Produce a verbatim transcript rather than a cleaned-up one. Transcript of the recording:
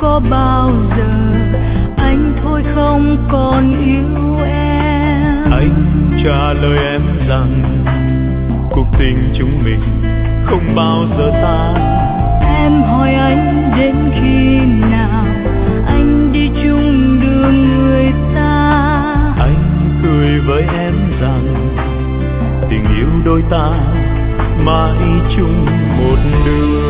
có bao giờ anh thôi không còn yêu em. Anh trả lời em rằng cuộc tình chúng mình không bao giờ tan. Em hỏi anh đến khi nào anh đi chung đường người ta. Anh cười với em rằng tình yêu đôi ta mãi chung một đường.